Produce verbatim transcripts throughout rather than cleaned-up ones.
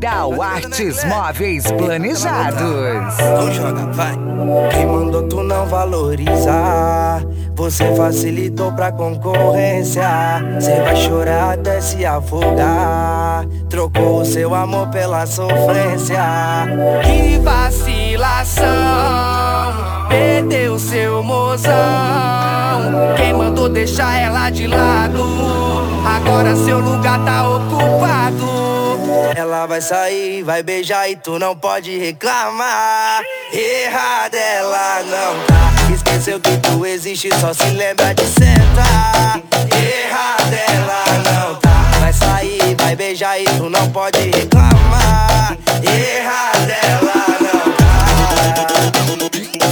Grau Artes Móveis Planejados. Não joga, vai. Quem mandou tu não valorizar? Você facilitou pra concorrência. Cê vai chorar até se afogar. Trocou o seu amor pela sofrência. Que vacilação, perdeu seu mozão. Quem mandou deixar ela de lado? Agora seu lugar tá ocupado. Ela vai sair, vai beijar e tu não pode reclamar. Errada ela não tá. Esqueceu que tu existe, só se lembra de sentar. Errada ela não tá. Vai sair, vai beijar e tu não pode reclamar. Errada ela não tá.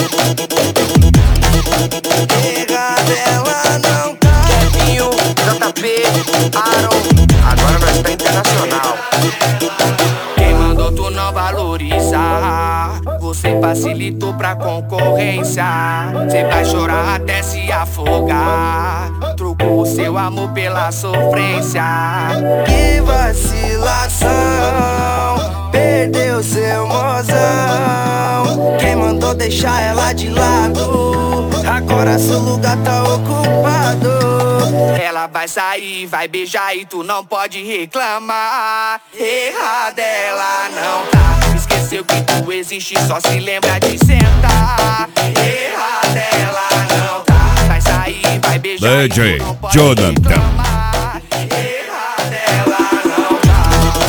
Errada ela não tá. Kevinho, J P, Aaron, agora nós tá internacional. Quem mandou tu não valorizar? Você facilitou pra concorrência. Cê vai chorar até se afogar. Trocou o seu amor pela sofrência. Que vacilação, perdeu seu mozão. Quem mandou deixar ela de lado? Agora seu lugar tá ocupado. Ela vai sair, vai beijar e tu não pode reclamar. Errada ela não tá. Esqueceu que tu existe, só se lembra de sentar. Errada ela não tá. Vai sair, vai beijar D J e tu não pode Jonathan. reclamar. Errada ela não tá.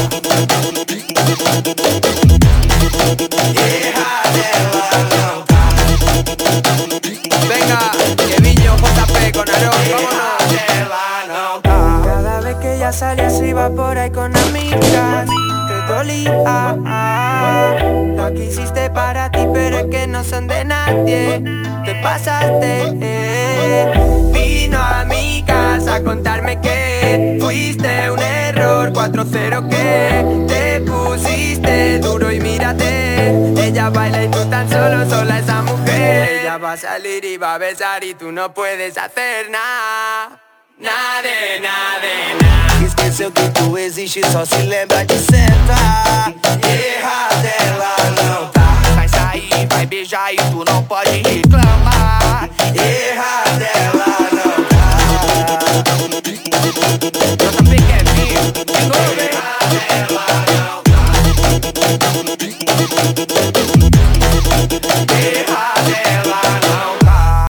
Errada ela não tá. Venga, Kevinho, J P con Aaron, vámonos. Ela não tá. Cada vez que ella salía se iba por ahí con amigas. Te dolía. Lo que hiciste para ti, pero es que no son de nadie. Te pasaste. Vino a mi casa a contarme que fuiste un error. cuatro cero que te pusiste duro y mírate. Ella baila y tú tan solo, sola esa mujer. Ella va a salir y va a besar y tú no puedes hacer nada. Nada de nada de nada. Esqueceu que tu existe, só se lembra de sentar. Errada ela não tá. Vai sair, vai beijar e tu não pode reclamar.